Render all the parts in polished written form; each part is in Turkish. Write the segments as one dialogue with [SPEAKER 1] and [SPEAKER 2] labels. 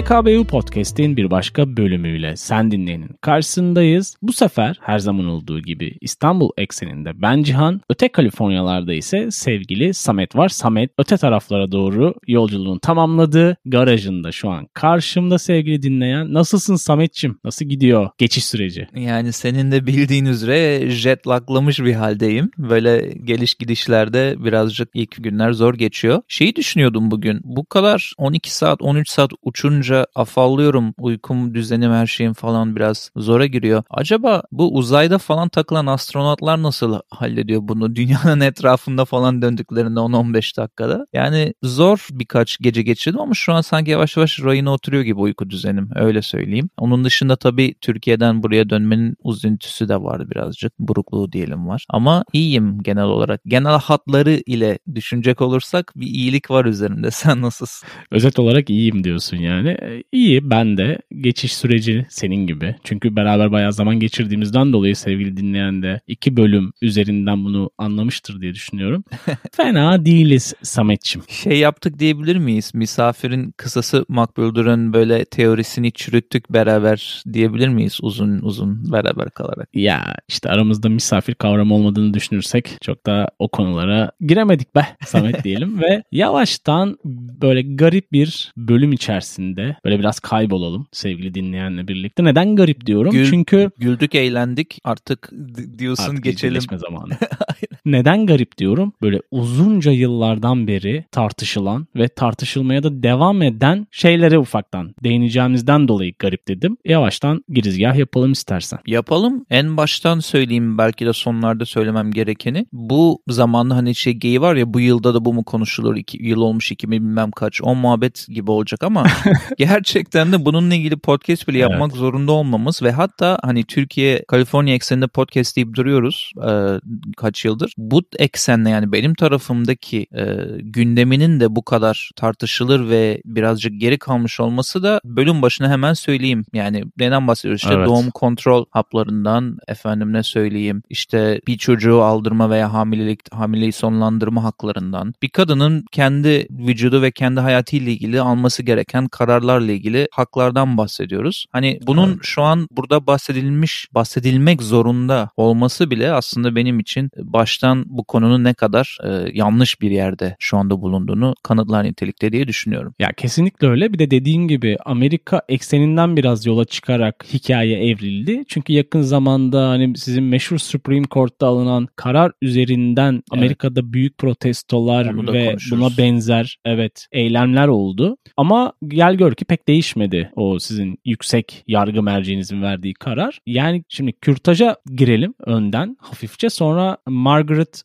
[SPEAKER 1] PKBU Podcast'in bir başka bölümüyle sen dinleyenin karşısındayız. Bu sefer her zaman olduğu gibi İstanbul ekseninde ben Cihan, öte Kaliforniyalarda ise sevgili Samet var. Samet öte taraflara doğru yolculuğunu tamamladı. Garajında şu an karşımda sevgili dinleyen. Nasılsın Samet'ciğim? Nasıl gidiyor geçiş süreci?
[SPEAKER 2] Yani senin de bildiğin üzere jetlaglamış bir haldeyim. Böyle geliş gidişlerde birazcık ilk günler zor geçiyor. Şeyi düşünüyordum bugün. Bu kadar 12 saat 13 saat uçunca afallıyorum. Uykum, düzenim, her şeyim falan biraz zora giriyor. Acaba bu uzayda falan takılan astronotlar nasıl hallediyor bunu? Dünyanın etrafında falan döndüklerinde 10-15 dakikada. Yani zor birkaç gece geçirdim ama şu an sanki yavaş yavaş rayına oturuyor gibi uyku düzenim. Öyle söyleyeyim. Onun dışında tabii Türkiye'den buraya dönmenin üzüntüsü de var birazcık. Burukluğu diyelim var. Ama iyiyim genel olarak. Genel hatları ile düşünecek olursak bir iyilik var üzerimde. Sen nasılsın?
[SPEAKER 1] Özet olarak iyiyim diyorsun yani. İyi, ben de geçiş süreci senin gibi. Çünkü beraber bayağı zaman geçirdiğimizden dolayı sevgili dinleyen de 2 bölüm üzerinden bunu anlamıştır diye düşünüyorum. Fena değiliz Samet'ciğim.
[SPEAKER 2] Şey yaptık diyebilir miyiz? Misafirin kısası makbuldur'un böyle teorisini çürüttük beraber diyebilir miyiz? Uzun uzun beraber kalarak.
[SPEAKER 1] Ya işte aramızda misafir kavramı olmadığını düşünürsek çok da o konulara giremedik be Samet diyelim ve yavaştan böyle garip bir bölüm içerisinde böyle biraz kaybolalım sevgili dinleyenle birlikte. Neden garip diyorum? Çünkü
[SPEAKER 2] güldük, eğlendik. Artık diyorsun
[SPEAKER 1] artık
[SPEAKER 2] geçelim.
[SPEAKER 1] Zamanı. Neden garip diyorum? Böyle uzunca yıllardan beri tartışılan ve tartışılmaya da devam eden şeylere ufaktan değineceğimizden dolayı garip dedim. Yavaştan girizgah yapalım istersen.
[SPEAKER 2] Yapalım. En baştan söyleyeyim, belki de sonlarda söylemem gerekeni. Bu zamanda hani şey geyi var ya, bu yılda da bu mu konuşulur? 2 yıl olmuş 2000 bilmem kaç. O muhabbet gibi olacak ama gerçekten de bununla ilgili podcast bile yapmak zorunda olmamız ve hatta hani Türkiye, Kaliforniya ekseninde podcast deyip duruyoruz kaç yıldır. Bu eksenle yani benim tarafımdaki gündeminin de bu kadar tartışılır ve birazcık geri kalmış olması da bölüm başına hemen söyleyeyim. Yani neden bahsediyoruz? İşte doğum kontrol haplarından, efendim ne söyleyeyim, işte bir çocuğu aldırma veya hamileyi sonlandırma haklarından, bir kadının kendi vücudu ve kendi hayatıyla ilgili alması gereken kararlarla ilgili haklardan bahsediyoruz. Hani bunun şu an burada bahsedilmek zorunda olması bile aslında benim için baştan bu konunun ne kadar yanlış bir yerde şu anda bulunduğunu kanıtlar nitelikte diye düşünüyorum.
[SPEAKER 1] Ya kesinlikle öyle. Bir de dediğin gibi Amerika ekseninden biraz yola çıkarak hikaye evrildi. Çünkü yakın zamanda hani sizin meşhur Supreme Court'ta alınan karar üzerinden Amerika'da büyük protestolar ve buna benzer eylemler oldu. Ama gel gör ki pek değişmedi o sizin yüksek yargı merceğinizin verdiği karar. Yani şimdi kürtaja girelim önden hafifçe, sonra Margaret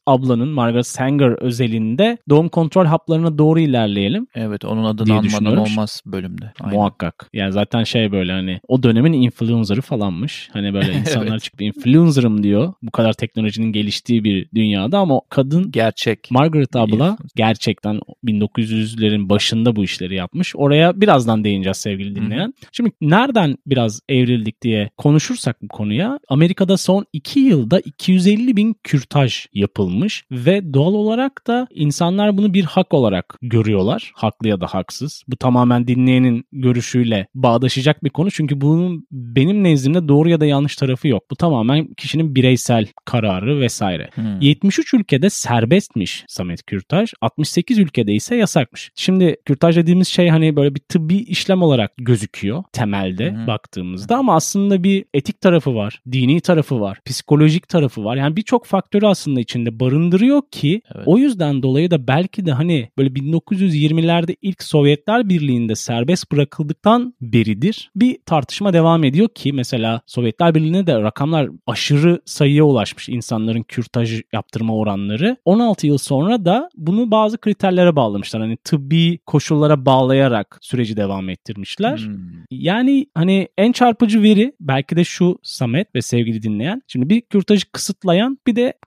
[SPEAKER 1] Sanger özelinde doğum kontrol haplarına doğru ilerleyelim.
[SPEAKER 2] Evet, onun adını anmadan olmaz bölümde. Aynen.
[SPEAKER 1] Muhakkak. Yani zaten böyle hani o dönemin influencer'ı falanmış. Hani böyle insanlar çıkıp influencer'ım diyor. Bu kadar teknolojinin geliştiği bir dünyada ama kadın
[SPEAKER 2] gerçek.
[SPEAKER 1] Margaret abla gerçekten 1900'lerin başında bu işleri yapmış. Oraya birazdan değineceğiz sevgili dinleyen. Şimdi nereden biraz evrildik diye konuşursak bu konuya, Amerika'da son 2 yılda 250.000 kürtaj yapılmış ve doğal olarak da insanlar bunu bir hak olarak görüyorlar. Haklı ya da haksız. Bu tamamen dinleyenin görüşüyle bağdaşacak bir konu. Çünkü bunun benim nezdimde doğru ya da yanlış tarafı yok. Bu tamamen kişinin bireysel kararı vesaire. 73 ülkede serbestmiş Samet kürtaj. 68 ülkede ise yasakmış. Şimdi kürtaj dediğimiz şey hani böyle bir tıbbi işlem olarak gözüküyor temelde baktığımızda ama aslında bir etik tarafı var, dini tarafı var, psikolojik tarafı var. Yani birçok faktörü aslında içinde barındırıyor ki o yüzden dolayı da belki de hani böyle 1920'lerde ilk Sovyetler Birliği'nde serbest bırakıldıktan beridir bir tartışma devam ediyor ki mesela Sovyetler Birliği'ne de rakamlar aşırı sayıya ulaşmış, insanların kürtaj yaptırma oranları. 16 yıl sonra da bunu bazı kriterlere bağlamışlar. Hani tıbbi koşullara bağlayarak süreci devam ettirmişler. Yani hani en çarpıcı veri belki de şu Samet ve sevgili dinleyen. Şimdi bir kürtajı kısıtlayan bir de kısıtlamayan.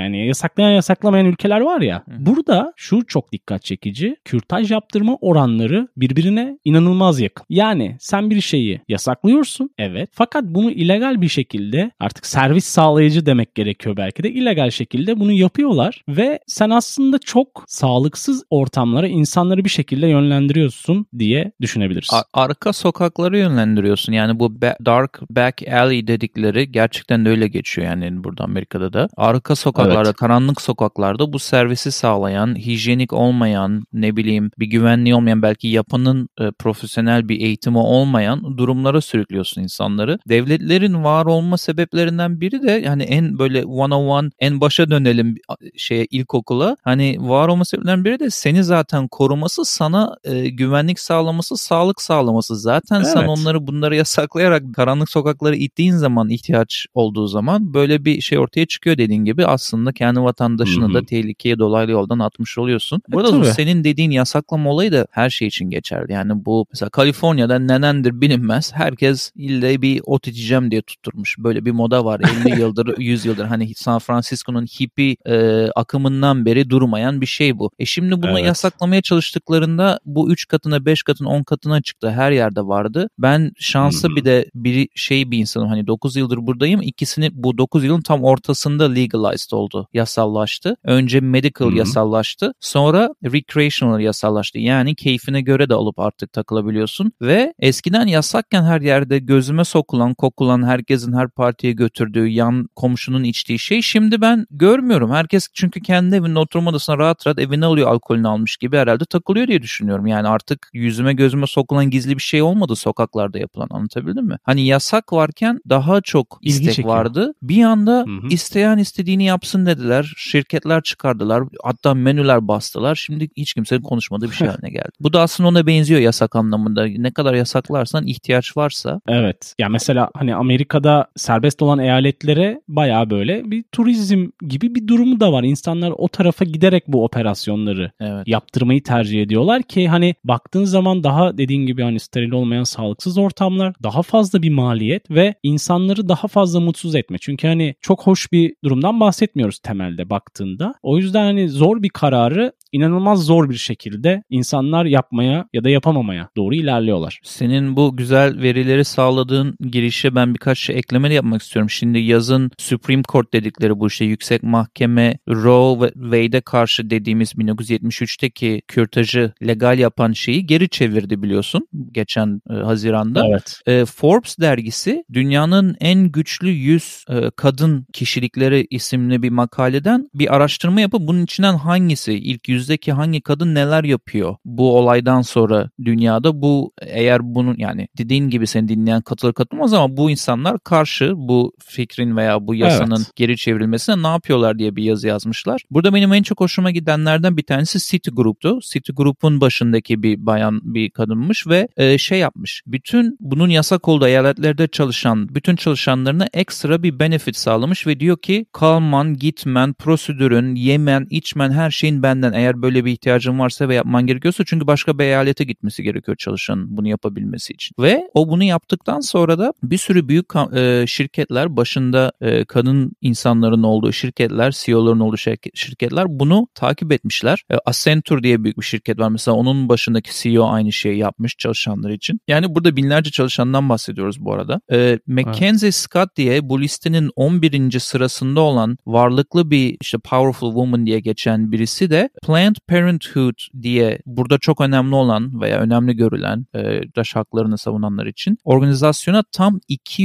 [SPEAKER 1] Yani yasaklamayan ülkeler var ya. Burada şu çok dikkat çekici. Kürtaj yaptırma oranları birbirine inanılmaz yakın. Yani sen bir şeyi yasaklıyorsun. Evet. Fakat bunu illegal bir şekilde, artık servis sağlayıcı demek gerekiyor belki de, illegal şekilde bunu yapıyorlar ve sen aslında çok sağlıksız ortamlara insanları bir şekilde yönlendiriyorsun diye düşünebiliriz.
[SPEAKER 2] Arka sokakları yönlendiriyorsun. Yani bu dark back alley dedikleri gerçekten de öyle geçiyor yani burada Amerika'da da. Arka sokaklarda, karanlık sokaklarda bu servisi sağlayan, hijyenik olmayan, ne bileyim bir güvenliği olmayan, belki yapanın profesyonel bir eğitimi olmayan durumlara sürüklüyorsun insanları. Devletlerin var olma sebeplerinden biri de yani en böyle 101, en başa dönelim ilkokula. Hani var olma sebeplerinden biri de seni zaten koruması, sana güvenlik sağlaması, sağlık sağlaması. Zaten sen bunları yasaklayarak karanlık sokakları ittiğin zaman, ihtiyaç olduğu zaman böyle bir şey ortaya çıkıyor dediğin gibi. Aslında kendi vatandaşını da tehlikeye dolaylı yoldan atmış oluyorsun. Burada senin dediğin yasaklama olayı da her şey için geçerli. Yani bu mesela Kaliforniya'da nenendir bilinmez. Herkes ille bir ot içeceğim diye tutturmuş. Böyle bir moda var 50 yıldır 100 yıldır. Hani San Francisco'nun hippie akımından beri durmayan bir şey bu. Şimdi bunu yasaklamaya çalıştıklarında bu 3 katına, 5 katına, 10 katına çıktı. Her yerde vardı. Ben şanslı bir de bir insanım. Hani 9 yıldır buradayım. İkisini bu 9 yılın tam ortasında legalized oldu. Yasallaştı. Önce medical yasallaştı. Sonra recreational yasallaştı. Yani keyfine göre de alıp artık takılabiliyorsun. Ve eskiden yasakken her yerde gözüme sokulan, kokulan, herkesin her partiye götürdüğü, yan komşunun içtiği şey şimdi ben görmüyorum. Herkes çünkü kendi evinin oturma odasına rahat rahat evine alıyor, alkolünü almış gibi herhalde takılıyor diye düşünüyorum. Yani artık yüzüme gözüme sokulan gizli bir şey olmadı sokaklarda yapılan, anlatabildim mi? Hani yasak varken daha çok istek vardı. Bir anda isteyen istediğini yapsın dediler. Şirketler çıkardılar. Hatta menüler bastılar. Şimdi hiç kimsenin konuşmadığı bir şey haline geldi. Bu da aslında ona benziyor yasak anlamında. Ne kadar yasaklarsan, ihtiyaç varsa.
[SPEAKER 1] Evet. Ya mesela hani Amerika'da serbest olan eyaletlere bayağı böyle bir turizm gibi bir durumu da var. İnsanlar o tarafa giderek bu operasyonları yaptırmayı tercih ediyorlar ki hani baktığın zaman daha dediğin gibi hani steril olmayan sağlıksız ortamlar, daha fazla bir maliyet ve insanları daha fazla mutsuz etme. Çünkü hani çok hoş bir durumdan bahsetmiyoruz temelde baktığında. O yüzden hani zor bir kararı inanılmaz zor bir şekilde insanlar yapmaya ya da yapamamaya doğru ilerliyorlar.
[SPEAKER 2] Senin bu güzel verileri sağladığın girişe ben birkaç şey ekleme de yapmak istiyorum. Şimdi yazın Supreme Court dedikleri bu işte yüksek mahkeme Roe ve Wade'e karşı dediğimiz 1973'teki kürtajı legal yapan şeyi geri çevirdi biliyorsun geçen Haziran'da.
[SPEAKER 1] Evet.
[SPEAKER 2] Forbes dergisi dünyanın en güçlü 100 kadın kişilikleri isimli bir makaleden bir araştırma yapıp bunun içinden hangisi, ilk yüzdeki hangi kadın neler yapıyor bu olaydan sonra dünyada, bu eğer bunun yani dediğin gibi seni dinleyen katılmaz ama bu insanlar karşı bu fikrin veya bu yasanın geri çevrilmesine ne yapıyorlar diye bir yazı yazmışlar. Burada benim en çok hoşuma gidenlerden bir tanesi Citigroup'tu. Citigroup'un başındaki bir bayan, bir kadınmış ve şey yapmış. Bütün bunun yasak olduğu eyaletlerde çalışan bütün çalışanlarına ekstra bir benefit sağlamış ve diyor ki kalman, gitmen, prosedürün, yemen, içmen her şeyin benden. Eğer böyle bir ihtiyacın varsa ve yapman gerekiyorsa, çünkü başka bir eyalete gitmesi gerekiyor çalışanın bunu yapabilmesi için. Ve o bunu yaptıktan sonra da bir sürü büyük şirketler, başında kadın insanların olduğu şirketler, CEO'ların olduğu şirketler bunu takip etmişler. Accenture diye büyük bir şirket var mesela, onun başındaki CEO aynı şeyi yapmış çalışanlar için. Yani burada binlerce çalışandan bahsediyoruz bu arada. Mackenzie Scott diye bu listenin 11. sırasında olan varlıklı bir işte Powerful Woman diye geçen birisi de Planned Parenthood diye burada çok önemli olan veya önemli görülen yaş haklarını savunanlar için organizasyona tam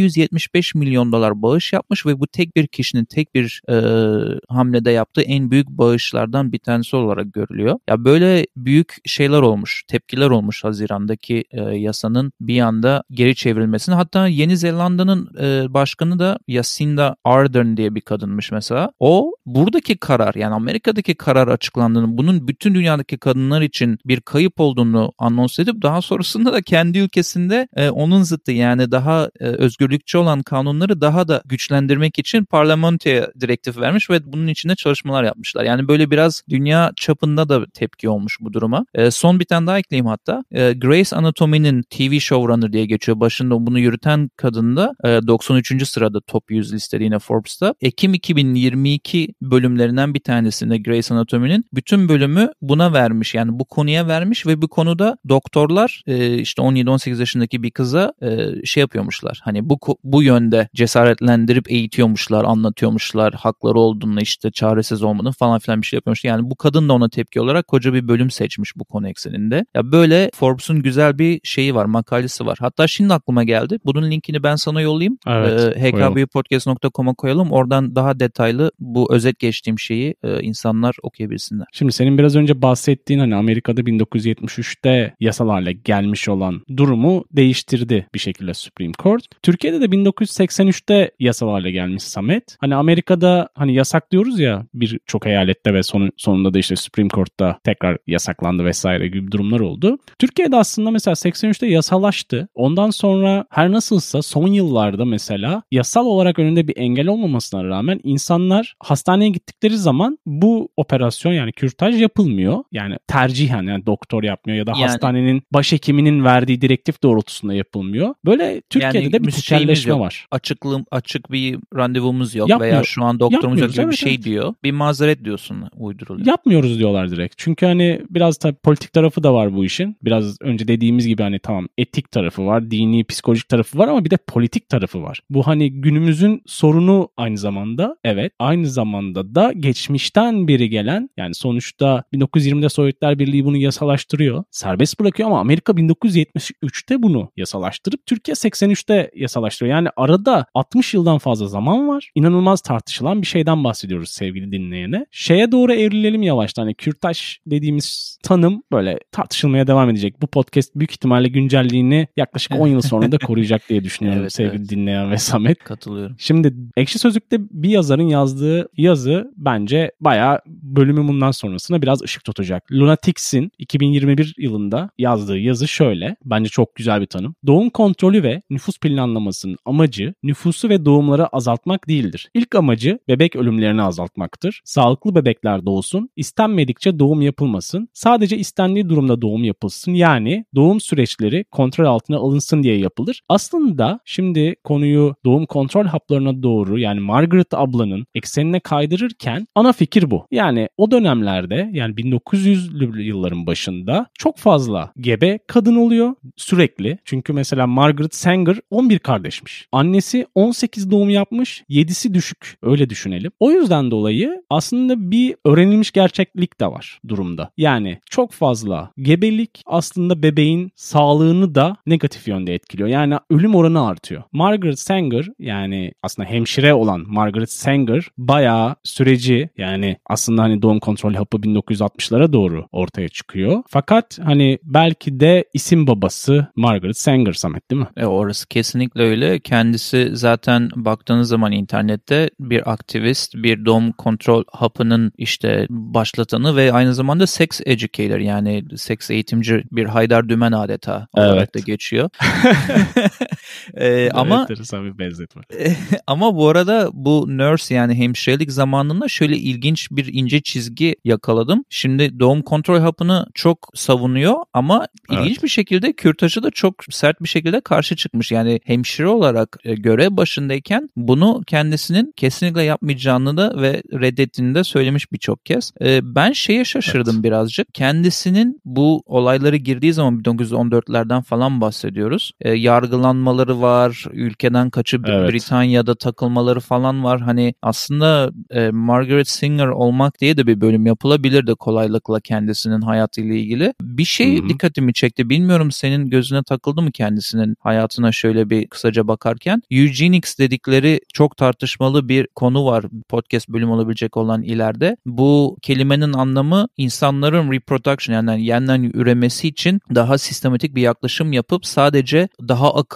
[SPEAKER 2] $275 milyon bağış yapmış ve bu tek bir kişinin tek bir hamlede yaptığı en büyük bağışlardan bir tanesi olarak görülüyor. Ya böyle büyük şeyler olmuş, tepkiler olmuş Haziran'daki yasanın bir anda geri çevrilmesine. Hatta Yeni Zelanda'nın başkanı da Jacinda Ardern diye bir kadınmış mesela. O buradaki karar, yani Amerika'daki karar açıklandığını, bunun bütün dünyadaki kadınlar için bir kayıp olduğunu anons edip daha sonrasında da kendi ülkesinde onun zıttı yani daha özgürlükçü olan kanunları daha da güçlendirmek için parlamentoya direktif vermiş ve bunun içinde çalışmalar yapmışlar. Yani böyle biraz dünya çapında da tepki olmuş bu duruma. Son bir tane daha ekleyeyim hatta. Grey's Anatomy'nin TV showrunner diye geçiyor. Başında bunu yürüten kadın da 93. sırada Top 100 listede yine Forbes'ta. Ekim 2022 bölümlerinden bir tanesinde Grey's Anatomy'nin bütün bölümü buna vermiş. Yani bu konuya vermiş ve bu konuda doktorlar işte 17-18 yaşındaki bir kıza şey yapıyormuşlar. Hani bu yönde cesaretlendirip eğitiyormuşlar, anlatıyormuşlar. Hakları olduğunu işte çaresiz olmadığını falan filan bir şey yapıyormuş. Yani bu kadın da ona tepki olarak koca bir bölüm seçmiş bu konu ekseninde. Ya böyle Forbes'un güzel bir şeyi var, makalesi var. Hatta şimdi aklıma geldi. Bunun linkini ben sana yollayayım.
[SPEAKER 1] Evet,
[SPEAKER 2] hkbpodcast.com'a koyalım. Oradan daha detaylı bu özet geçtiğim şeyi insanlar okuyabilsinler.
[SPEAKER 1] Şimdi senin biraz önce bahsettiğin hani Amerika'da 1973'te yasal hale gelmiş olan durumu değiştirdi bir şekilde Supreme Court. Türkiye'de de 1983'te yasal hale gelmiş Samet. Hani Amerika'da hani yasak diyoruz ya birçok eyalette ve sonunda da işte Supreme Court'ta tekrar yasaklandı vesaire gibi durumlar oldu. Türkiye'de aslında mesela 83'te yasalaştı. Ondan sonra her nasılsa son yıllarda mesela yasal olarak önünde bir engel olmamasına rağmen insanlar hastaneye gittikleri zaman bu operasyon yani kürtaj yapılmıyor. Yani tercihen yani doktor yapmıyor ya da hastanenin başhekiminin verdiği direktif doğrultusunda yapılmıyor. Böyle Türkiye'de yani de bir tekelleşme var.
[SPEAKER 2] Açık bir randevumuz yok veya şu an doktorumuz yok gibi bir şey diyor. Bir mazeret diyorsun uyduruluyor.
[SPEAKER 1] Yapmıyoruz diyorlar direkt. Çünkü hani biraz tabii politik tarafı da var bu işin. Biraz önce dediğimiz gibi hani tamam etik tarafı var, dini, psikolojik tarafı var ama bir de politik tarafı var. Bu hani günümüzün sorunu aynı zamanda. Evet. Aynı zamanda da geçmişten beri gelen yani sonuçta 1920'de Sovyetler Birliği bunu yasalaştırıyor. Serbest bırakıyor ama Amerika 1973'te bunu yasalaştırıp Türkiye 83'te yasalaştırıyor. Yani arada 60 yıldan fazla zaman var. İnanılmaz tartışılan bir şeyden bahsediyoruz sevgili dinleyene. Şeye doğru evrilelim yavaştan. Hani kürtaj dediğimiz tanım böyle tartışılmaya devam edecek. Bu podcast büyük ihtimalle güncelliğini yaklaşık 10 yıl sonra da koruyacak diye düşünüyorum evet, sevgili dinleyen ve Samet.
[SPEAKER 2] Katılıyorum.
[SPEAKER 1] Şimdi Ekşi Sözlük'te bir yazarın yazdığı yazı bence bayağı bölümün bundan sonrasına biraz ışık tutacak. Lunatics'in 2021 yılında yazdığı yazı şöyle. Bence çok güzel bir tanım. Doğum kontrolü ve nüfus planlamasının amacı nüfusu ve doğumları azaltmak değildir. İlk amacı bebek ölümlerini azaltmaktır. Sağlıklı bebekler doğsun, istenmedikçe doğum yapılmasın, sadece istendiği durumda doğum yapılsın. Yani doğum süreçleri kontrol altına alınsın diye yapılır. Aslında şimdi konuyu doğum kontrol haplarına doğru yani Margaret ablanın eksenine kaydırırken ana fikir bu. Yani o dönemlerde yani 1900'lü yılların başında çok fazla gebe kadın oluyor sürekli. Çünkü mesela Margaret Sanger 11 kardeşmiş. Annesi 18 doğum yapmış, 7'si düşük. Öyle düşünelim. O yüzden dolayı aslında bir öğrenilmiş gerçeklik de var durumda. Yani çok fazla gebelik aslında bebeğin sağlığını da negatif yönde etkiliyor. Yani ölüm oranı artıyor. Margaret Sanger yani aslında hemşire olan Margaret Sanger bayağı süreci yani aslında hani doğum kontrol hapı 1960'lara doğru ortaya çıkıyor. Fakat hani belki de isim babası Margaret Sanger Samet değil mi?
[SPEAKER 2] Orası kesinlikle öyle. Kendisi zaten baktığınız zaman internette bir aktivist, bir doğum kontrol hapının işte başlatanı ve aynı zamanda sex educator yani seks eğitimci bir Haydar Dümen adeta olarak da geçiyor. Ama
[SPEAKER 1] bir benzetme.
[SPEAKER 2] Ama bu arada bu nurse yani hemşirelik zamanında şöyle ilginç bir ince çizgi yakaladım. Şimdi doğum kontrol hapını çok savunuyor ama ilginç bir şekilde kürtajı da çok sert bir şekilde karşı çıkmış. Yani hemşire olarak görev başındayken bunu kendisinin kesinlikle yapmayacağını da ve reddettiğini de söylemiş birçok kez. Ben şeye şaşırdım birazcık. Kendisinin bu olayları girdiği zaman 1914'lerden falan bahsediyoruz. Yargılanmaları var, ülkeden kaçıp Britanya'da takılmaları falan var. Hani aslında Margaret Sanger olmak diye de bir bölüm yapılabilirdi kolaylıkla kendisinin hayatıyla ilgili. Bir şey dikkatimi çekti. Bilmiyorum senin gözüne takıldı mı kendisinin hayatına şöyle bir kısaca bakarken. Eugenics dedikleri çok tartışmalı bir konu var. Podcast bölüm olabilecek olan ileride. Bu kelimenin anlamı insanların reproduction yani yeniden üremesi için daha sistematik bir yaklaşım yapıp sadece daha akıllı, daha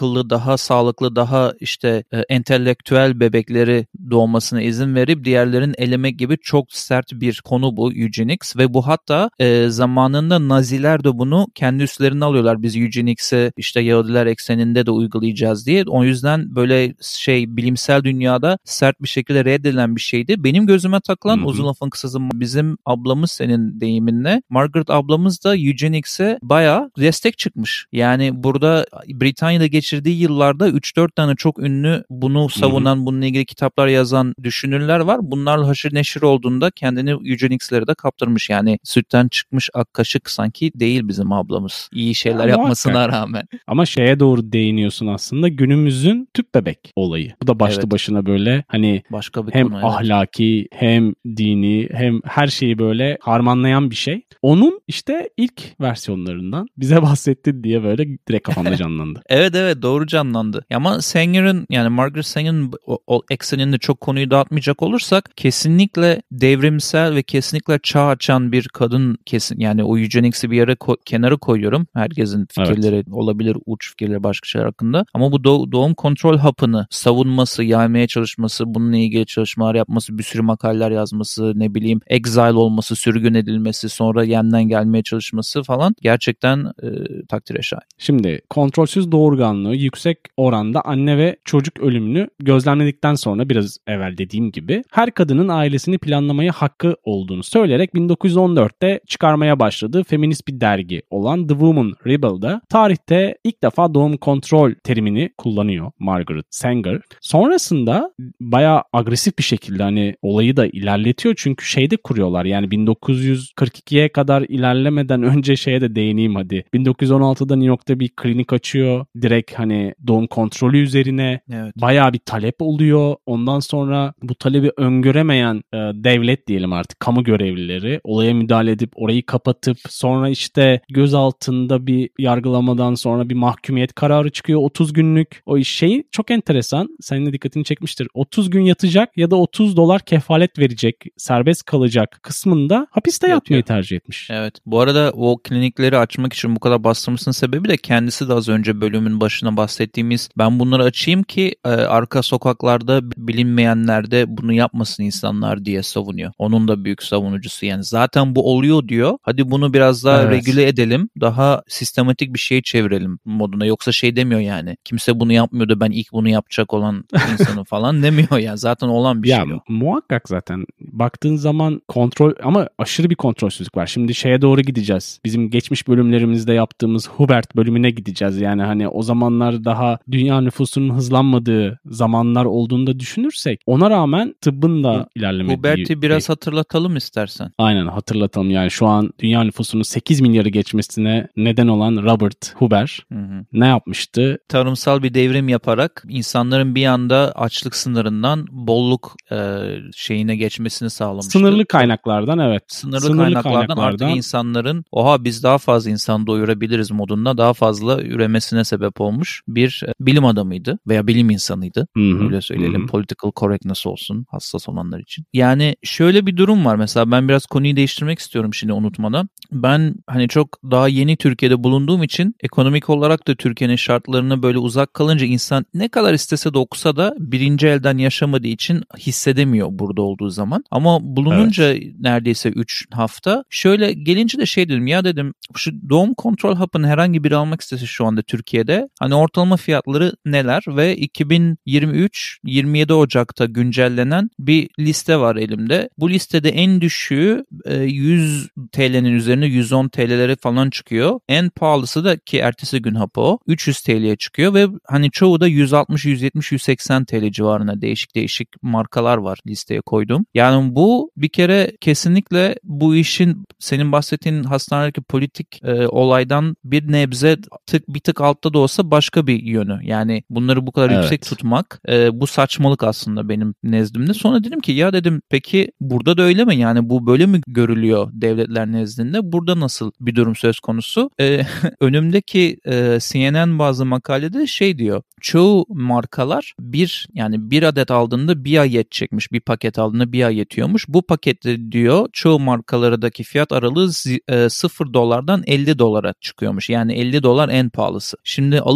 [SPEAKER 2] daha sağlıklı, daha işte entelektüel bebekleri doğmasına izin verip diğerlerini elemek gibi çok sert bir konu bu eugenics ve bu hatta zamanında Naziler de bunu kendi üstlerine alıyorlar. Biz eugenics'i işte Yahudiler ekseninde de uygulayacağız diye. O yüzden böyle bilimsel dünyada sert bir şekilde reddedilen bir şeydi. Benim gözüme takılan uzun lafın kısası bizim ablamız senin deyiminle. Margaret ablamız da eugenics'e bayağı destek çıkmış. Yani burada Britanya'da geçirdiği yıllarda 3-4 tane çok ünlü bunu savunan, bununla ilgili kitaplar yazan düşünürler var. Bunlarla haşır neşir olduğunda kendini eugenics'lere de kaptırmış. Yani sütten çıkmış ak kaşık sanki değil bizim ablamız. İyi şeyler yapmasına rağmen.
[SPEAKER 1] Ama şeye doğru değiniyorsun aslında. Günümüzün tüp bebek olayı. Bu da başlı başına böyle hani
[SPEAKER 2] başka bir
[SPEAKER 1] hem
[SPEAKER 2] konu,
[SPEAKER 1] ahlaki hem dini hem her şeyi böyle harmanlayan bir şey. Onun işte ilk versiyonlarından bize bahsettin diye böyle direkt kafamda canlandı.
[SPEAKER 2] Evet doğru canlandı. Ama Sanger'ın yani Margaret Sanger'ın o ekseninde çok konuyu dağıtmayacak olursak kesinlikle devrimsel ve kesinlikle çağ açan bir kadın kesin. Yani o eugenics'i bir yere kenara koyuyorum. Herkesin fikirleri olabilir, uç fikirleri başka şeyler hakkında. Ama bu doğum kontrol hapını savunması, yaymaya çalışması, bununla ilgili çalışmalar yapması, bir sürü makaleler yazması, ne bileyim exile olması, sürgün edilmesi, sonra yeniden gelmeye çalışması falan gerçekten takdire şayan.
[SPEAKER 1] Şimdi kontrolsüz doğurganlığı yüksek oranda anne ve çocuk ölümünü gözlemledikten sonra biraz evvel dediğim gibi her kadının ailesini planlamaya hakkı olduğunu söyleyerek 1914'te çıkarmaya başladığı feminist bir dergi olan The Woman Rebel'da tarihte ilk defa doğum kontrol terimini kullanıyor Margaret Sanger. Sonrasında bayağı agresif bir şekilde hani olayı da ilerletiyor çünkü şeyde kuruyorlar yani 1942'ye kadar ilerlemeden önce şeye de değineyim hadi. 1916'da New York'ta bir klinik açıyor. Direkt hani doğum kontrolü üzerine bayağı bir talep oluyor. Ondan sonra bu talebi öngöremeyen devlet diyelim artık kamu görevlileri olaya müdahale edip orayı kapatıp sonra işte gözaltında bir yargılamadan sonra bir mahkumiyet kararı çıkıyor 30 günlük. O şey çok enteresan. Senin de dikkatini çekmiştir. 30 gün yatacak ya da $30 kefalet verecek, serbest kalacak kısmında hapiste yatmayı tercih etmiş.
[SPEAKER 2] Evet. Bu arada o klinikleri açmak için bu kadar bastırmasının sebebi de kendisi de az önce bölümün başına bahsettiğimiz ben bunları açayım ki arka sokaklarda bilinmeyenlerde bunu yapmasın insanlar diye savunuyor. Onun da büyük savunucusu yani. Zaten bu oluyor diyor. Hadi bunu biraz daha regüle edelim. Daha sistematik bir şey çevirelim moduna. Yoksa şey demiyor yani. Kimse bunu yapmıyordu ben ilk bunu yapacak olan insanı falan demiyor yani. Zaten olan bir şey o.
[SPEAKER 1] Muhakkak zaten. Baktığın zaman kontrol ama aşırı bir kontrolsüzlük var. Şimdi şeye doğru gideceğiz. Bizim geçmiş bölümlerimizde yaptığımız Hubert bölümüne gideceğiz. Yani hani o zamanlar daha dünya nüfusunun hızlanmadığı zamanlar olduğunu da düşünürsek ona rağmen tıbbın da ilerlemediği.
[SPEAKER 2] Hubert'i biraz hatırlatalım istersen.
[SPEAKER 1] Aynen hatırlatalım. Yani şu an dünya nüfusunun 8 milyarı geçmesine neden olan Robert Huber ne yapmıştı?
[SPEAKER 2] Tarımsal bir devrim yaparak insanların bir anda açlık sınırından bolluk şeyine geçmesini sağlamıştı.
[SPEAKER 1] Sınırlı kaynaklardan evet.
[SPEAKER 2] Sınırlı kaynaklardan artık insanların biz daha fazla insan doyurabiliriz modunda daha fazla üremesine sebep olmuş bir bilim adamıydı veya bilim insanıydı. Öyle söyleyelim. Political correctness olsun hassas olanlar için. Yani şöyle bir durum var mesela ben biraz konuyu değiştirmek istiyorum şimdi unutmadan. Ben hani çok daha yeni Türkiye'de bulunduğum için ekonomik olarak da Türkiye'nin şartlarına böyle uzak kalınca insan ne kadar istese de okusa da birinci elden yaşamadığı için hissedemiyor burada olduğu zaman. Ama bulununca neredeyse 3 hafta şöyle gelince de şey dedim ya dedim şu doğum kontrol hapını herhangi biri almak istese şu anda Türkiye'de hani ortalama fiyatları neler ve 2023-27 Ocak'ta güncellenen bir liste var elimde. Bu listede en düşüğü 100 TL'nin üzerine 110 TL'lere falan çıkıyor. En pahalısı da ki ertesi gün hapı o 300 TL'ye çıkıyor ve hani çoğu da 160, 170, 180 TL civarına değişik markalar var listeye koydum. Yani bu bir kere kesinlikle bu işin senin bahsettiğin hastanedeki politik olaydan bir nebze bir tık altta da olsa başka bir yönü. Yani bunları bu kadar yüksek tutmak bu saçmalık aslında benim nezdimde. Sonra dedim ki ya dedim peki burada da öyle mi? Yani bu böyle mi görülüyor devletler nezdinde? Burada nasıl bir durum söz konusu? Önümdeki CNN bazı makalede şey diyor. Çoğu markalar bir adet aldığında bir ay yetecekmiş. Bir paket aldığında bir ay yetiyormuş. Bu pakette diyor çoğu markalardaki fiyat aralığı $0'dan $50 çıkıyormuş. Yani $50 en pahalısı. Şimdi alım gücü olarak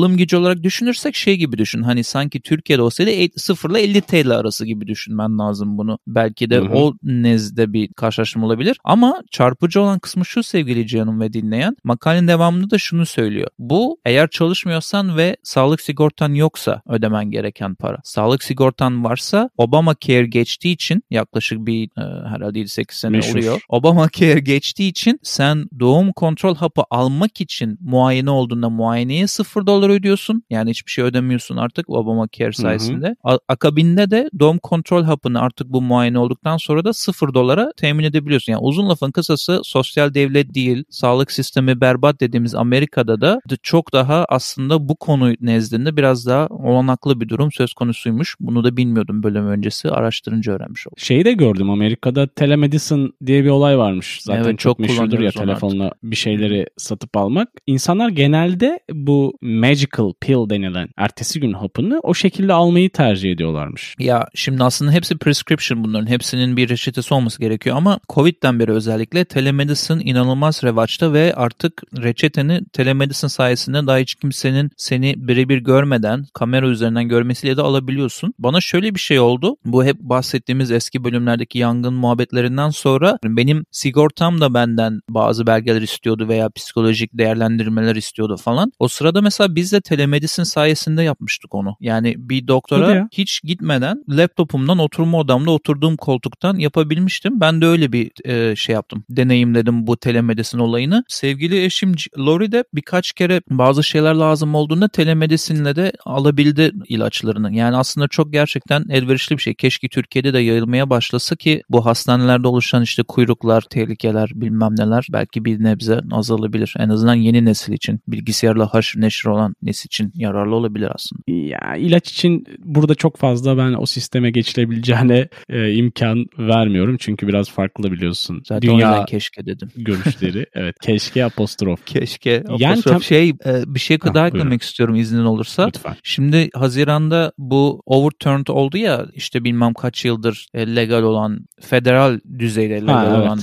[SPEAKER 2] olarak düşünürsek şey gibi düşün. Hani sanki Türkiye'de olsaydı 0 ile 50 TL arası gibi düşünmen lazım bunu. Belki de o nezde bir karşılaştırma olabilir. Ama çarpıcı olan kısmı şu sevgili canım ve dinleyen. Makalenin devamında da şunu söylüyor. Bu eğer çalışmıyorsan ve sağlık sigortan yoksa ödemen gereken para. Sağlık sigortan varsa Obamacare geçtiği için yaklaşık bir herhalde 7-8 sene oluyor. Obamacare geçtiği için sen doğum kontrol hapı almak için muayene olduğunda muayeneye $0 ödüyorsun. Yani hiçbir şey ödemiyorsun artık Obamacare sayesinde. Akabinde de doğum kontrol hapını artık bu muayene olduktan sonra da $0 temin edebiliyorsun. Yani uzun lafın kısası sosyal devlet değil, sağlık sistemi berbat dediğimiz Amerika'da da çok daha aslında bu konu nezdinde biraz daha olanaklı bir durum söz konusuymuş. Bunu da bilmiyordum bölüm öncesi. Araştırınca öğrenmiş oldum.
[SPEAKER 1] Şeyi de gördüm, Amerika'da telemedicine diye bir olay varmış. Zaten
[SPEAKER 2] evet,
[SPEAKER 1] çok meşhurdur ya telefonla bir şeyleri satıp almak. İnsanlar genelde bu magical pill denilen ertesi gün hapını o şekilde almayı tercih ediyorlarmış.
[SPEAKER 2] Ya şimdi aslında hepsi prescription bunların. Hepsinin bir reçetesi olması gerekiyor ama Covid'den beri özellikle telemedicine inanılmaz revaçta ve artık reçeteni telemedicine sayesinde daha hiç kimsenin seni birebir görmeden kamera üzerinden görmesiyle de alabiliyorsun. Bana şöyle bir şey oldu. Bu hep bahsettiğimiz eski bölümlerdeki yangın muhabbetlerinden sonra benim sigortam da benden bazı belgeler istiyordu veya psikolojik değerlendirmeler istiyordu falan. O sırada mesela biz de telemedicine sayesinde yapmıştık onu. Yani bir doktora hiç gitmeden laptopumdan oturma odamda oturduğum koltuktan yapabilmiştim. Ben de öyle bir şey yaptım. Deneyimledim bu telemedicine olayını. Sevgili eşim Lori de birkaç kere bazı şeyler lazım olduğunda telemedicine'le de alabildi ilaçlarını. Yani aslında çok gerçekten elverişli bir şey. Keşke Türkiye'de de yayılmaya başlasa ki bu hastanelerde oluşan işte kuyruklar, tehlikeler, bilmem neler belki bir nebze azalabilir. En azından yeni nesil için, bilgisayarla haşır neşir olan nesil için yararlı olabilir aslında.
[SPEAKER 1] Ya ilaç için burada çok fazla ben o sisteme geçilebileceğine imkan vermiyorum. Çünkü biraz farklı biliyorsun.
[SPEAKER 2] Zaten o yüzden keşke dedim.
[SPEAKER 1] Görüşleri. Evet, keşke apostrof.
[SPEAKER 2] Keşke apostrof. Yani bir şey daha eklemek istiyorum iznin olursa.
[SPEAKER 1] Lütfen.
[SPEAKER 2] Şimdi Haziran'da bu overturned oldu ya işte bilmem kaç yıldır legal olan, federal düzeyde legal olan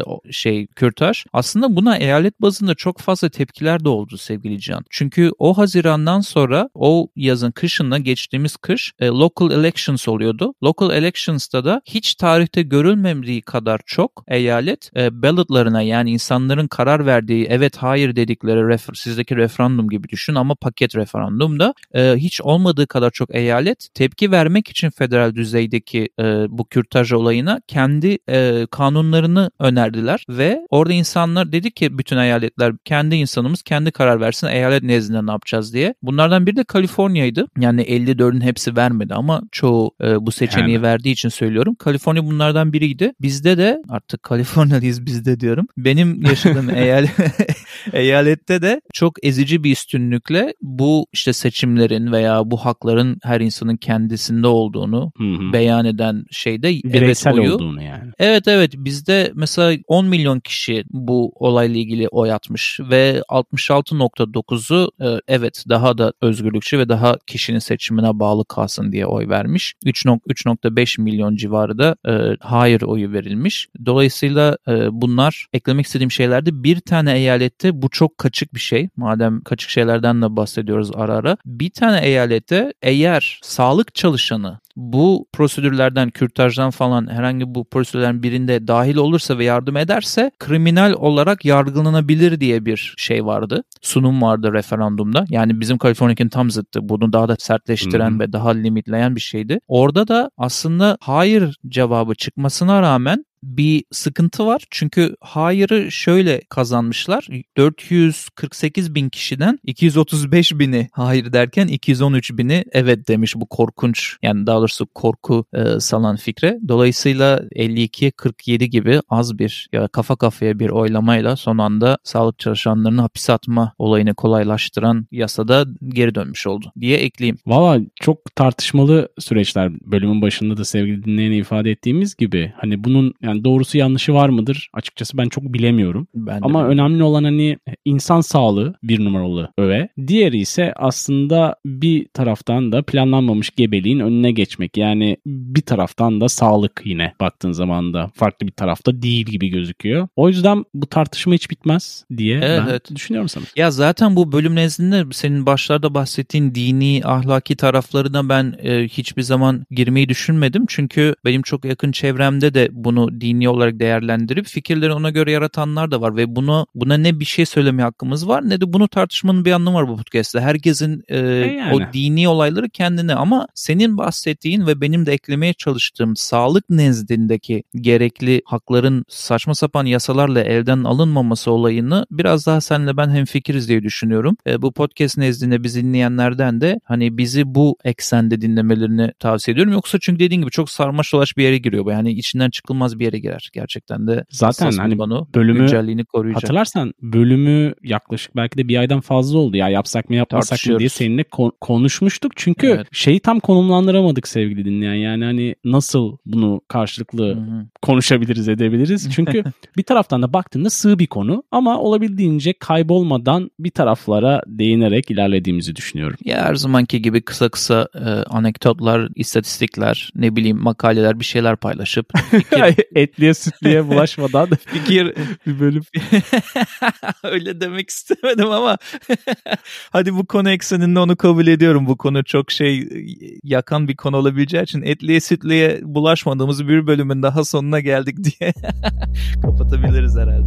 [SPEAKER 2] kürtaj. Aslında buna eyalet bazında çok fazla tepkiler de oldu sevgili Can. Çünkü o Haziran'dan sonra o yazın kışında geçtiğimiz kış local elections oluyordu. Local elections'ta da hiç tarihte görülmediği kadar çok eyalet ballotlarına yani insanların karar verdiği evet hayır dedikleri sizdeki referandum gibi düşün ama paket referandumda hiç olmadığı kadar çok eyalet tepki vermek için federal düzeydeki bu kürtaj olayına kendi kanunlarını önerdiler ve orada insanlar dedi ki bütün eyaletler kendi insanımız kendi karar versin eyalet nezdinde ne yapacağız diye. Bunlardan biri de Kaliforniya'ydı. Yani 54'ün hepsi vermedi ama çoğu bu seçeneği verdiği için söylüyorum. Kaliforniya bunlardan biriydi. Bizde de artık Kaliforniyalıyız bizde diyorum. Benim yaşadığım eyalette de çok ezici bir üstünlükle bu işte seçimlerin veya bu hakların her insanın kendisinde olduğunu beyan eden şeyde
[SPEAKER 1] bireysel
[SPEAKER 2] evet oyu.
[SPEAKER 1] Olduğunu yani.
[SPEAKER 2] Evet bizde mesela 10 milyon kişi bu olayla ilgili oy atmış ve 66.9'u evet daha da özgürlükçü ve daha kişinin seçimine bağlı kalsın diye oy vermiş. 3.5 milyon civarı da hayır oyu verilmiş. Dolayısıyla bunlar eklemek istediğim şeylerde bir tane eyalette bu çok kaçık bir şey. Madem kaçık şeylerden de bahsediyoruz ara ara. Bir tane eyalette eğer sağlık çalışanı bu prosedürlerden, kürtajdan falan herhangi bu prosedürlerin birinde dahil olursa ve yardım ederse kriminal olarak yargılanabilir diye bir şey vardı. Sunum vardı referandumda. Yani bizim Kaliforniya'nın tam zıttı. Bunu daha da sertleştiren ve daha limitleyen bir şeydi. Orada da aslında hayır cevabı çıkmasına rağmen bir sıkıntı var. Çünkü hayır'ı şöyle kazanmışlar. 448 bin kişiden 235 bini hayır derken 213 bini evet demiş bu korkunç yani daha doğrusu korku salan fikre. Dolayısıyla 52'ye 47 gibi az bir ya kafa kafaya bir oylamayla son anda sağlık çalışanlarını hapise atma olayını kolaylaştıran yasada geri dönmüş oldu diye ekleyeyim.
[SPEAKER 1] Valla çok tartışmalı süreçler. Bölümün başında da sevgili dinleyene ifade ettiğimiz gibi hani bunun yani Yani doğrusu yanlışı var mıdır? Açıkçası ben çok bilemiyorum. Ama
[SPEAKER 2] de
[SPEAKER 1] önemli olan hani insan sağlığı bir numaralı öğe. Diğeri ise aslında bir taraftan da planlanmamış gebeliğin önüne geçmek. Yani bir taraftan da sağlık yine baktığın zaman da farklı bir tarafta değil gibi gözüküyor. O yüzden bu tartışma hiç bitmez diye ben düşünüyorum sana.
[SPEAKER 2] Ya zaten bu bölüm nezdinde senin başlarda bahsettiğin dini, ahlaki taraflarına ben hiçbir zaman girmeyi düşünmedim. Çünkü benim çok yakın çevremde de bunu dini olarak değerlendirip fikirleri ona göre yaratanlar da var ve buna ne bir şey söyleme hakkımız var ne de bunu tartışmanın bir anlamı var bu podcast'te. Herkesin
[SPEAKER 1] yani.
[SPEAKER 2] o dini olayları kendine, ama senin bahsettiğin ve benim de eklemeye çalıştığım sağlık nezdindeki gerekli hakların saçma sapan yasalarla elden alınmaması olayını biraz daha seninle ben hemfikiriz diye düşünüyorum. Bu podcast nezdinde bizi dinleyenlerden de hani bizi bu eksende dinlemelerini tavsiye ediyorum. Yoksa çünkü dediğin gibi çok sarmaş dolaş bir yere giriyor. Yani içinden çıkılmaz bir yere girer. Gerçekten de
[SPEAKER 1] zaten hani bölümü
[SPEAKER 2] güncelliğini koruyacak.
[SPEAKER 1] Hatırlarsan bölümü yaklaşık belki de bir aydan fazla oldu ya, yapsak mı yapmasak mı diye seninle konuşmuştuk. Çünkü şeyi tam konumlandıramadık sevgili dinleyen. Yani hani nasıl bunu karşılıklı konuşabiliriz, edebiliriz. Çünkü bir taraftan da baktığında sığ bir konu ama olabildiğince kaybolmadan bir taraflara değinerek ilerlediğimizi düşünüyorum.
[SPEAKER 2] Ya her zamanki gibi kısa kısa anekdotlar, istatistikler, ne bileyim makaleler, bir şeyler paylaşıp
[SPEAKER 1] etliye sütlüye bulaşmadan bir bölüm.
[SPEAKER 2] Öyle demek istemedim ama hadi bu konu ekseninde onu kabul ediyorum. Bu konu çok yakan bir konu olabileceği için etliye sütlüye bulaşmadığımız bir bölümün daha sonuna geldik diye kapatabiliriz herhalde.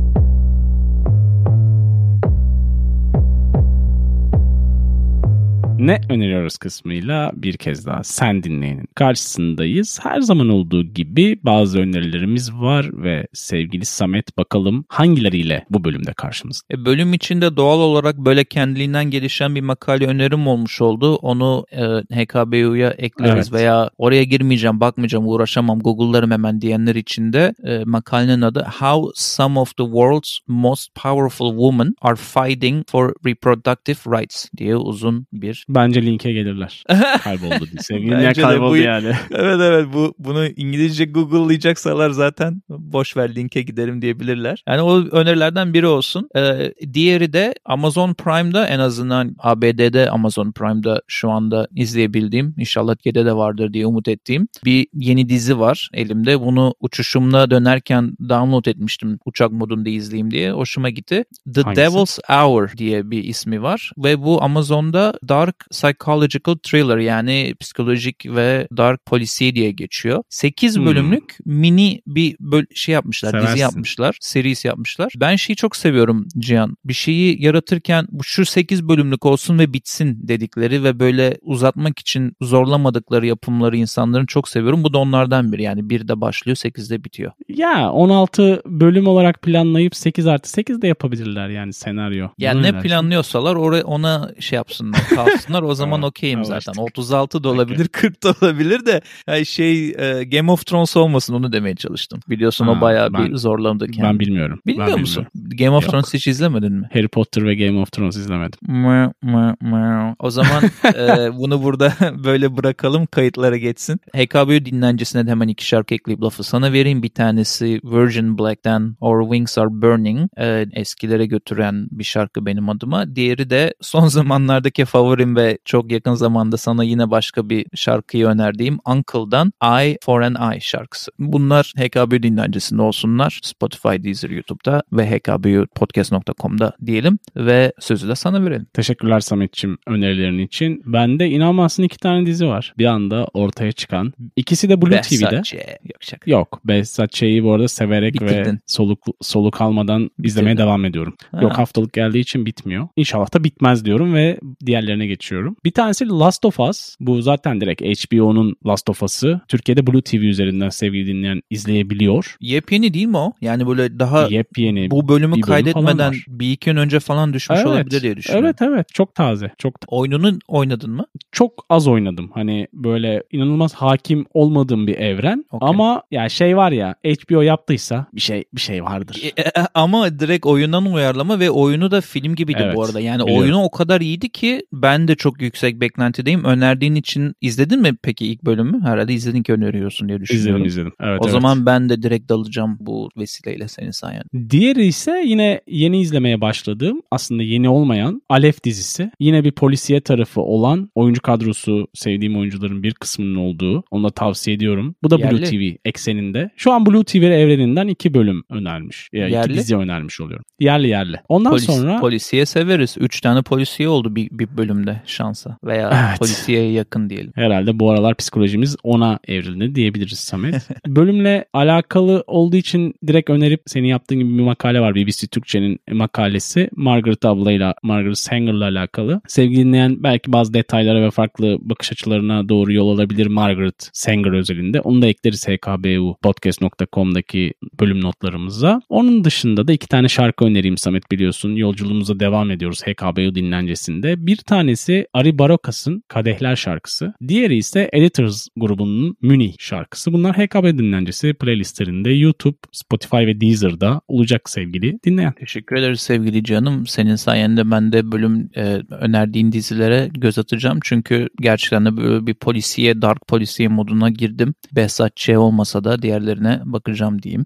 [SPEAKER 1] Ne öneriyoruz kısmıyla bir kez daha sen dinleyenin karşısındayız. Her zaman olduğu gibi bazı önerilerimiz var ve sevgili Samet bakalım hangileriyle bu bölümde karşımızda.
[SPEAKER 2] Bölüm içinde doğal olarak böyle kendiliğinden gelişen bir makale önerim olmuş oldu. Onu HKBU'ya ekleriz veya oraya girmeyeceğim, bakmayacağım, uğraşamam, Google'larım hemen diyenler için de makalenin adı How Some of the World's Most Powerful Women Are Fighting for Reproductive Rights diye uzun bir.
[SPEAKER 1] Bence linke gelirler. Kayboldu diye. Sevgili kayboldu yani.
[SPEAKER 2] Evet bunu İngilizce Google'layacaksalar zaten boş ver linke giderim diyebilirler. Yani o önerilerden biri olsun. Diğeri de Amazon Prime'da, en azından ABD'de Amazon Prime'da şu anda izleyebildiğim, inşallah Türkiye'de de vardır diye umut ettiğim bir yeni dizi var elimde. Bunu uçuşumla dönerken download etmiştim uçak modunda izleyeyim diye. Hoşuma gitti.
[SPEAKER 1] Hangisi?
[SPEAKER 2] Devil's Hour diye bir ismi var ve bu Amazon'da Dark Psychological Thriller, yani psikolojik ve dark polisiye diye geçiyor. 8 bölümlük mini bir yapmışlar.
[SPEAKER 1] Seversin.
[SPEAKER 2] Dizi yapmışlar. Serisi yapmışlar. Ben şeyi çok seviyorum Cihan. Bir şeyi yaratırken bu şu 8 bölümlük olsun ve bitsin dedikleri ve böyle uzatmak için zorlamadıkları yapımları, insanların çok seviyorum. Bu da onlardan biri. Yani 1'de başlıyor, 8'de bitiyor.
[SPEAKER 1] Ya 16 bölüm olarak planlayıp 8+8 de yapabilirler yani senaryo.
[SPEAKER 2] Yani ne planlıyorsalar ona yapsınlar, kalsınlar. O zaman okeyim zaten. 36 da olabilir, 40 da olabilir de Game of Thrones olmasın, onu demeye çalıştım. Biliyorsun o bayağı bir zorlandı kendini.
[SPEAKER 1] Ben bilmiyorum.
[SPEAKER 2] Bilmiyor musun? Game of Thrones hiç izlemedin mi?
[SPEAKER 1] Harry Potter ve Game of Thrones izlemedim.
[SPEAKER 2] O zaman bunu burada böyle bırakalım, kayıtlara geçsin. HKBU dinlencisine de hemen 2 şarkı ekleyip lafı sana vereyim. Bir tanesi Virgin Black'ten Our Wings Are Burning. Eskilere götüren bir şarkı benim adıma. Diğeri de son zamanlardaki favorim ve çok yakın zamanda sana yine başka bir şarkıyı önerdiğim Uncle'dan Eye for an Eye şarkısı. Bunlar HKBU dinlencisinde olsunlar. Spotify, Deezer, YouTube'da ve hkbupodcast.com'da diyelim ve sözü de sana verelim.
[SPEAKER 1] Teşekkürler Samet'ciğim önerilerin için. Bende inanmazsın 2 tane dizi var. Bir anda ortaya çıkan. İkisi de Blue TV'de. Yok. Behzatçı'yı bu arada severek
[SPEAKER 2] Bitirdin.
[SPEAKER 1] ve soluk almadan izlemeye devam ediyorum. Yok, haftalık geldiği için bitmiyor. İnşallah da bitmez diyorum ve diğerlerine geçiyorum. Bir tanesi Last of Us. Bu zaten direkt HBO'nun Last of Us'ı. Türkiye'de Blue TV üzerinden sevgili dinleyen izleyebiliyor.
[SPEAKER 2] Yepyeni değil mi o? Yani böyle daha
[SPEAKER 1] yepyeni.
[SPEAKER 2] Bu bölümü kaydetmeden bir iki gün önce falan düşmüş olabilir diye düşünüyorum.
[SPEAKER 1] Evet. Çok taze.
[SPEAKER 2] Oyununu oynadın mı?
[SPEAKER 1] Çok az oynadım. Hani böyle inanılmaz hakim olmadığım bir evren.
[SPEAKER 2] Okay.
[SPEAKER 1] Ama ya var ya, HBO yaptıysa bir şey vardır.
[SPEAKER 2] Ama direkt oyundan uyarlama ve oyunu da film gibiydi bu arada. Yani
[SPEAKER 1] biliyorum.
[SPEAKER 2] Oyunu o kadar iyiydi ki ben de çok yüksek beklentideyim. Önerdiğin için izledin mi peki ilk bölümü? Herhalde izledin ki öneriyorsun diye düşünüyorum.
[SPEAKER 1] İzledim. Evet,
[SPEAKER 2] o zaman ben de direkt dalacağım bu vesileyle senin sayende.
[SPEAKER 1] Diğeri ise yine yeni izlemeye başladığım, aslında yeni olmayan Alef dizisi. Yine bir polisiye tarafı olan, oyuncu kadrosu sevdiğim oyuncuların bir kısmının olduğu. Onu da tavsiye ediyorum. Bu da Blue TV ekseninde. Şu an Blue TV evreninden 2 bölüm önermiş. Yani 2 dizi önermiş oluyorum. Yerli. Ondan sonra...
[SPEAKER 2] Polisiye severiz. 3 tane polisiye oldu bir bölümde şansa. Veya polisiyeye yakın diyelim.
[SPEAKER 1] Herhalde bu aralar psikolojimiz ona evrildi diyebiliriz Samet. Bölümle alakalı olduğu için direkt önerip senin yaptığın gibi bir makale var. BBC Türkçe'nin makalesi. Margaret Sanger'la alakalı. Sevgili dinleyen belki bazı detaylara ve farklı bakış açılarına doğru yol alabilir Margaret Sanger özelinde. Onu da ekleriz hkbupodcast.com'daki bölüm notlarımıza. Onun dışında da 2 tane şarkı önereyim Samet, biliyorsun. Yolculuğumuza devam ediyoruz HKBU dinlencesinde. Bir tanesi Ari Barokas'ın Kadehler şarkısı. Diğeri ise Editors grubunun Münih şarkısı. Bunlar HKBU dinlencesi playlistlerinde YouTube, Spotify ve Deezer'da olacak sevgili dinleyen.
[SPEAKER 2] Teşekkür ederiz sevgili canım. Senin sayende ben de bölüm önerdiğin dizilere göz atacağım. Çünkü gerçekten de böyle bir polisiye, dark polisiye moduna girdim. Behzat Ç. olmasa da diğerlerine bakacağım diyeyim.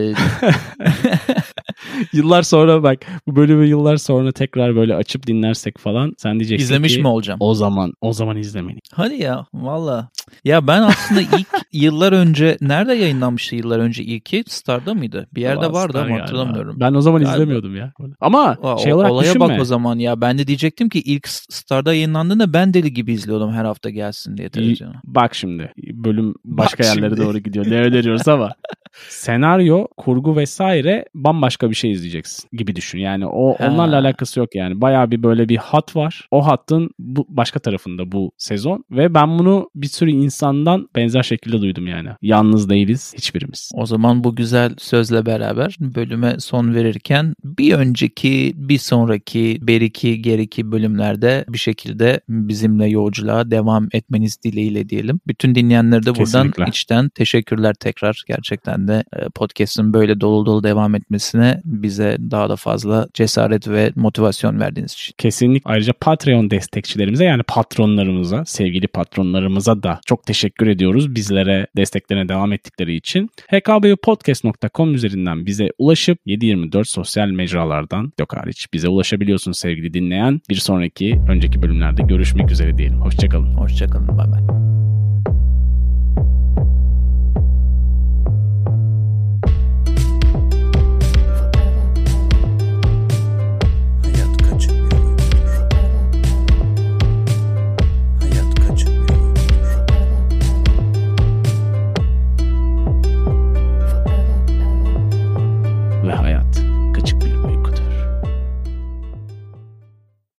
[SPEAKER 1] Yıllar sonra bak, bu bölümü yıllar sonra tekrar böyle açıp dinlersek falan sen diyeceksin
[SPEAKER 2] İzlemiş
[SPEAKER 1] ki
[SPEAKER 2] mi olacağım?
[SPEAKER 1] O zaman izlemeliyim.
[SPEAKER 2] Hadi ya, valla. Ya ben aslında ilk yıllar önce, nerede yayınlanmıştı yıllar önce ilki? Star'da mıydı? Bir yerde vardı ama hatırlamıyorum.
[SPEAKER 1] Ben o zaman izlemiyordum ya. Ama olarak
[SPEAKER 2] olaya
[SPEAKER 1] düşünme.
[SPEAKER 2] bak o zaman ya. Ben de diyecektim ki ilk Star'da yayınlandığında ben deli gibi izliyordum her hafta gelsin diye televizyona.
[SPEAKER 1] Bak şimdi bölüm başka yerlere doğru gidiyor. Ne öneriyoruz ama senaryo, kurgu vesaire bambaşka bir şey izleyeceksin gibi düşün. Yani onlarla alakası yok yani. Bayağı bir böyle bir hat var. O hattın başka tarafında bu sezon ve ben bunu bir sürü insandan benzer şekilde duydum yani. Yalnız değiliz hiçbirimiz.
[SPEAKER 2] O zaman bu güzel sözle beraber bölüme son verirken bir önceki, bir sonraki, beriki, geriki bölümlerde bir şekilde bizimle yolculuğa devam etmeniz dileğiyle diyelim. Bütün dinleyenlere de buradan içten teşekkürler tekrar. Gerçekten de podcast'ın böyle dolu dolu devam etmesine bize daha da fazla cesaret ve motivasyon verdiğiniz için.
[SPEAKER 1] Kesinlikle. Ayrıca Patreon destekçilerimize, yani patronlarımıza, sevgili patronlarımıza da çok teşekkür ediyoruz. Bizlere desteklerine devam ettikleri için. hkbupodcast.com üzerinden bize ulaşıp 7/24 sosyal mecralardan yok hariç bize ulaşabiliyorsunuz sevgili dinleyen. Bir sonraki, önceki bölümlerde görüşmek üzere diyelim. Hoşçakalın.
[SPEAKER 2] Hoşçakalın. Bay bay.
[SPEAKER 1] Ve hayat